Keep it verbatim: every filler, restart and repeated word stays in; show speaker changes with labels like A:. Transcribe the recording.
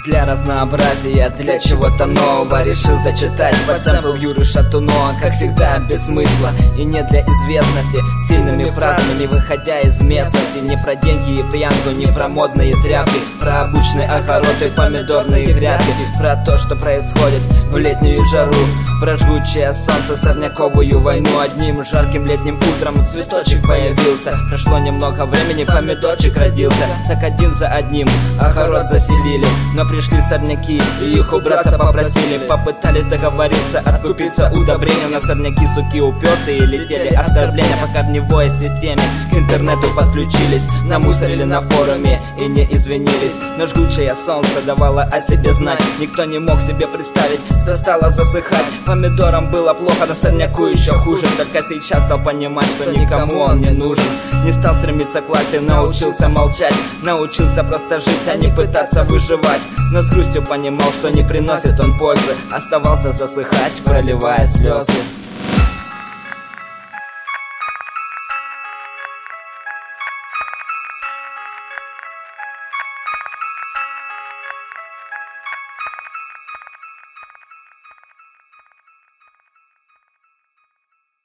A: Для разнообразия, для чего-то нового решил зачитать под сэмпл Юры Шатунова. Как всегда без смысла и не для известности, сильными фразами выходя из местности. Не про деньги и пьянку, не про модные тряпки, про обычные огороды, помидорные грядки, про то, что происходит в летнюю жару, про жгучее солнце, сорняковую войну. Одним жарким летним утром цветочек появился. Прошло немного времени, помидорчик родился. Так один за одним огород заселили, но пришли сорняки и их убраться попросили. Попытались договориться, откупиться удобрением, но сорняки, суки упертые, летели оскорбления по корневой системе. К интернету подключились, намусорили на форуме и не извинились. Но жгучее солнце давало о себе знать, никто не мог себе представить, все стало засыхать. Помидорам было плохо, но сорняку еще хуже. Только сейчас стал понимать, что никому он не нужен. Не стал стремиться к власти, научился молчать, научился просто жить, а не пытаться выживать. Но с грустью понимал, что не приносит он пользы, оставался засыхать, проливая слезы.